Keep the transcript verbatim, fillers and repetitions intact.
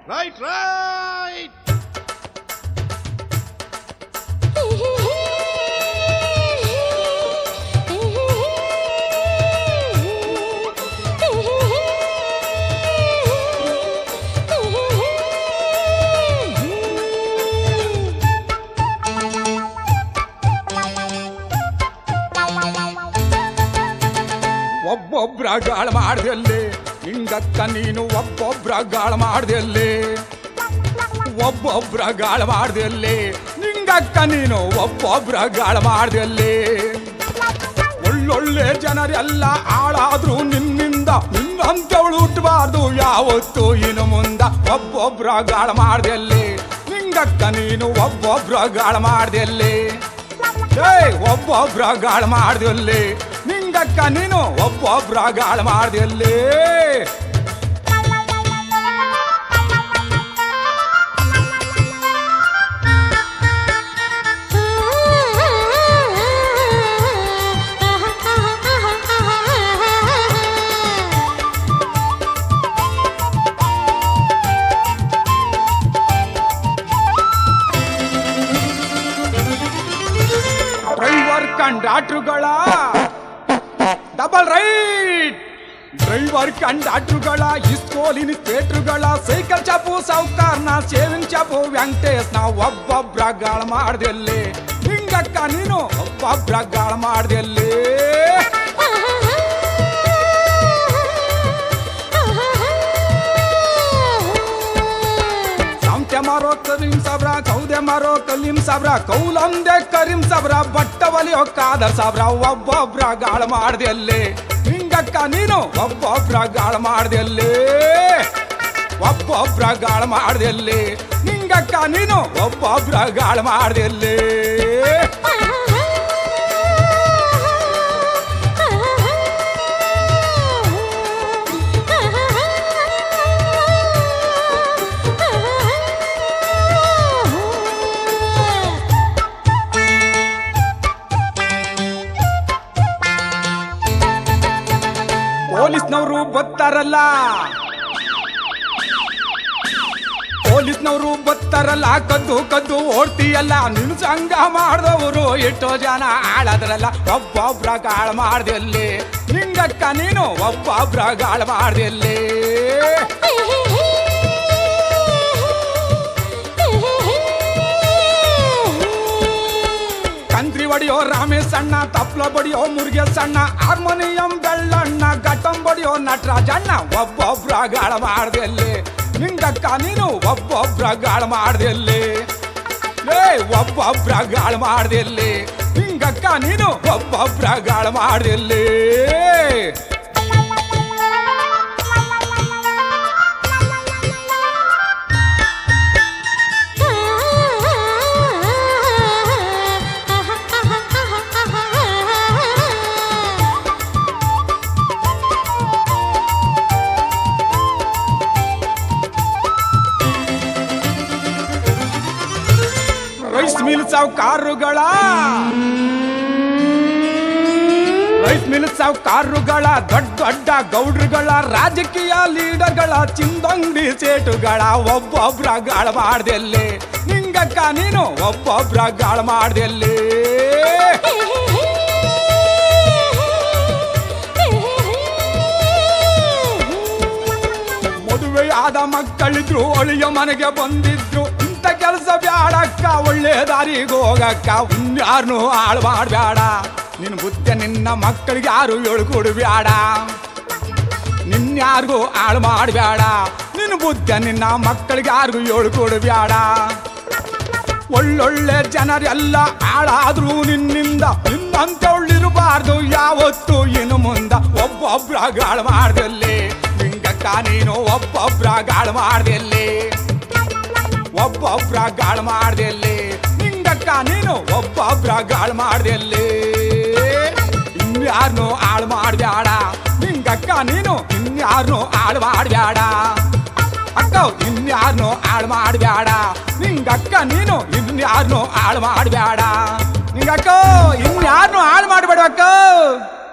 Right right ಒಬ್ಬೊಬ್ರ ಗಾಳ ಮಾಡ್ದಲ್ಲಿ ಹಿಂಗಕ್ಕ ನೀನು ಒಬ್ಬೊಬ್ರ ಗಾಳ ಮಾಡ್ದಲ್ಲಿ ಒಬ್ಬೊಬ್ರ ಗಾಳ ಮಾಡ್ದಲ್ಲಿ ನಿಂಗಕ್ಕ ನೀನು ಒಬ್ಬೊಬ್ರ ಗಾಳ ಮಾಡ್ದಲ್ಲಿ ಒಳ್ಳೊಳ್ಳೆ ಜನರೆಲ್ಲ ಹಾಳಾದ್ರು ನಿನ್ನಿಂದ ನಿನ್ನಂತವಳು ಹುಟ್ಟಬಾರ್ದು ಯಾವತ್ತು ಇನ್ನು ಮುಂದ ಒಬ್ಬೊಬ್ರ ಗಾಳ ಮಾಡ್ದಲ್ಲಿ ನಿಂಗಕ್ಕ ನೀನು ಒಬ್ಬೊಬ್ರ ಗಾಳ ಮಾಡ್ದಲ್ಲಿ ಏ ಒಬ್ಬೊಬ್ರ ಗಾಳ ಮಾಡ್ದಲ್ಲಿ ನಿಂಗಕ್ಕ ನೀನು ಒಬ್ಬೊಬ್ರ ಗಾಳ ಮಾಡ್ದಲ್ಲಿ ಡ್ರೈವರ್ ಕಂಡಾಟ್ರುಗಳ ಡಬಲ್ ರೈಟ್ ಡ್ರೈವರ್ ಕಂಡಾಟ್ರುಗಳ ಇಸ್ಕೋಲಿನ ಥಿಯೇಟ್ರುಗಳ ಸೈಕಲ್ ಚಾಪು ಸಾವುಕಾರ್ನ ಸೇವಿಂಗ್ ಚಾಪು ವೆಂಕಟೇಶ್ ನಾವು ಒಬ್ಬೊಬ್ರ ಗಾಳ ಮಾಡ್ದಲ್ಲಿ ಹಿಂಗಕ್ಕ ನೀನು ಒಬ್ಬೊಬ್ರ ಗಾಳ ಮಾಡ್ದಲ್ಲಿ ಸಾಂತ್ಯ ಮಾರೋ ಕರೀಂ ಸಾಬ್ರ ಕೌದೆ ಮಾರೋ ಕಲೀಂ ಸಾಬ್ರ ಕೌಲಂದೆ ಕರೀಂ ಸಾಬ್ರ ಬಟ್ಟ ಒಲಿಯೋ ಕಾದರ್ ಸಾಬ್ರ ಒಬ್ಬೊಬ್ರ ಗಾಳ ಮಾಡ್ದಲ್ಲಿ ಹಿಂಗಕ್ಕ ನೀನು ಒಬ್ಬೊಬ್ರ ಗಾಳ ಮಾಡ್ದಲ್ಲಿ ಒಬ್ಬೊಬ್ರ ಗಾಳ ಮಾಡ್ದಲ್ಲಿ ಹಿಂಗಕ್ಕ ನೀನು ಒಬ್ಬೊಬ್ರ ಗಾಳ ಮಾಡ್ದಲ್ಲಿ ಪೊಲೀಸ್ನವರು ಬತ್ತಾರಲ್ಲ ಪೊಲೀಸ್ನವರು ಬತ್ತಾರಲ್ಲ ಕದ್ದು ಕದ್ದು ಓಡ್ತೀಯಲ್ಲ ನಿನ್ ಸಂಘ ಮಾಡಿದವರು ಎಷ್ಟೋ ಜನ ಆಳದ್ರಲ್ಲ ಒಬ್ಬೊಬ್ರ ಗಾಳ ಮಾಡ್ದಲ್ಲಿ ನಿಂಗಕ್ಕ ನೀನು ಒಬ್ಬೊಬ್ರ ಗಾಳ ಮಾಡ್ದಲ್ಲಿ ಕಂತ್ರಿ ಹೊಡಿಯೋ ರಾಮೇಶ್ ಅಣ್ಣ ತಪ್ಲ ಬಡಿಯೋ ಮುರುಗೇಶ್ ಅಣ್ಣ ಹಾರ್ಮೋನಿಯಂ ಬೆಳ್ಳಣ್ಣ ಘಟಂ ಬಡಿಯೋ ನಟರಾಜಣ್ಣ ಒಬ್ಬೊಬ್ರ ಗಾಳ ಮಾಡ್ದಲ್ಲಿ ನಿಂಗಕ್ಕ ನೀನು ಒಬ್ಬೊಬ್ರ ಗಾಳ ಮಾಡ್ದಲ್ಲಿ ಲೇ ಒಬ್ಬೊಬ್ರ ಗಾಳ ಮಾಡ್ದಲ್ಲಿ ನಿಂಗಕ್ಕ ನೀನು ಒಬ್ಬೊಬ್ರ ಗಾಳ ಮಾಡ್ದಲ್ಲಿ ರೈಸ್ ಮಿಲ್ ಸಾವುಕಾರುಗಳ ರೈಸ್ ಮಿಲ್ ಸಾವುಕಾರುಗಳ ದೊಡ್ಡ ದೊಡ್ಡ ಗೌಡ್ರುಗಳ ರಾಜಕೀಯ ಲೀಡರ್ಗಳ ಚಿಂದಂಗಡಿ ಸೇಟುಗಳ ಒಬ್ಬೊಬ್ರ ಗಾಳ ಮಾಡ್ದಲ್ಲಿ ನಿಂಗಕ್ಕ ನೀನು ಒಬ್ಬೊಬ್ರ ಗಾಳ ಮಾಡ್ದಲ್ಲಿ ಮದುವೆಯಾದ ಮಕ್ಕಳಿದ್ರು ಒಳಿಯ ಮನೆಗೆ ಬಂದಿದ್ರು ಕೆಲಸ ಬ್ಯಾಡಕ್ಕ ಒಳ್ಳೆ ದಾರಿಗೆ ಹೋಗಕ್ಕ ಇನ್ಯಾರನು ಹಾಳು ಮಾಡಬೇಡ ನಿನ್ನ ಬುದ್ಧಿ ನಿನ್ನ ಮಕ್ಕಳಿಗೆ ಯಾರು ಹೇಳ್ಕೊಡ್ಬೇಡ ನಿನ್ಯಾರಿಗೂ ಹಾಳು ಮಾಡಬೇಡ ನಿನ್ನ ಬುದ್ಧಿ ನಿನ್ನ ಮಕ್ಕಳಿಗೆ ಯಾರಿಗೂ ಹೇಳ್ಕೊಡ್ಬೇಡ ಒಳ್ಳೊಳ್ಳೆ ಜನರೆಲ್ಲ ಹಾಳಾದ್ರು ನಿನ್ನಿಂದ ನಿನ್ನಂತವಳಿರಬಾರ್ದು ಯಾವತ್ತು ಇನ್ನು ಮುಂದ ಒಬ್ಬೊಬ್ರ ಗಾಳ ಮಾಡ್ದಲ್ಲಿ ನಿಂಗಕ್ಕ ನೀನು ಒಬ್ಬೊಬ್ರ ಗಾಳ ಮಾಡ್ದಲ್ಲಿ ಒಬ್ಬೊಬ್ರ ಗಾಳ ಮಾಡ್ದಲ್ಲಿ ನಿಂಗಕ್ಕ ನೀನು ಒಬ್ಬೊಬ್ರ ಗಾಳ ಮಾಡ್ದಲ್ಲಿ ಇನ್ಯಾರನು ಹಾಳು ಮಾಡಬೇಡ ನಿಂಗಕ್ಕ ನೀನು ಇನ್ಯಾರನು ಹಾಳು ಮಾಡಬೇಡ ಅಕ್ಕ ಇನ್ಯಾರನು ಹಾಳು ಮಾಡಬೇಡ ನಿಂಗಕ್ಕ ನೀನು ಇನ್ಯಾರನು ಹಾಳು ಮಾಡಬೇಡ ನಿಂಗಕ್ಕ ಇನ್ಯಾರನು ಹಾಳು ಮಾಡಬೇಡ ಅಕ್ಕ.